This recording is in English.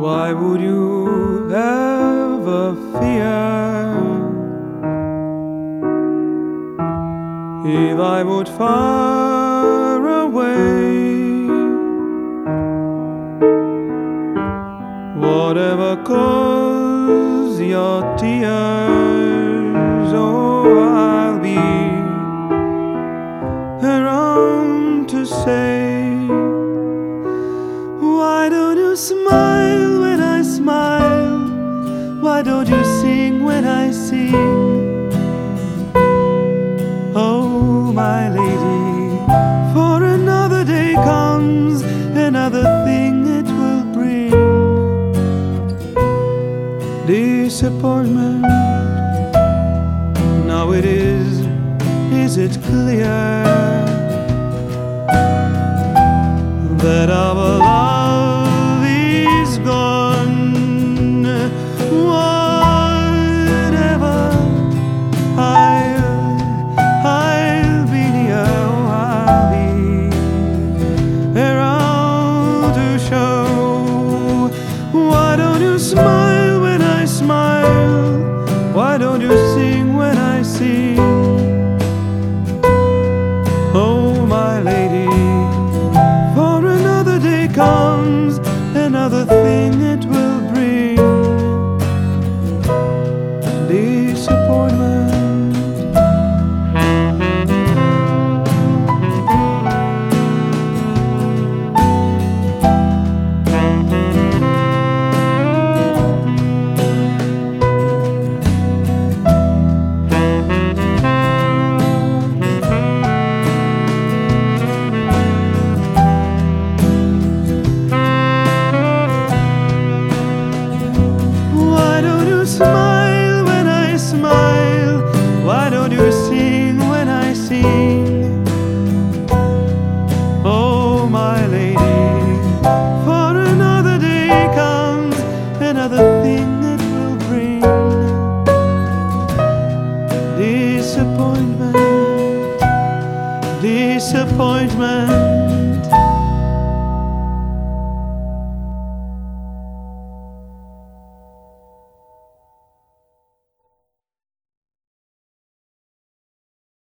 Why would you ever fear if I would far away? Whatever cause your tears, oh, I'll be around to say, why don't you smile when I smile? Why don't you sing when I sing? Oh, my lady, for another day comes, another thing it will bring. Disappointment, now it is it clear that our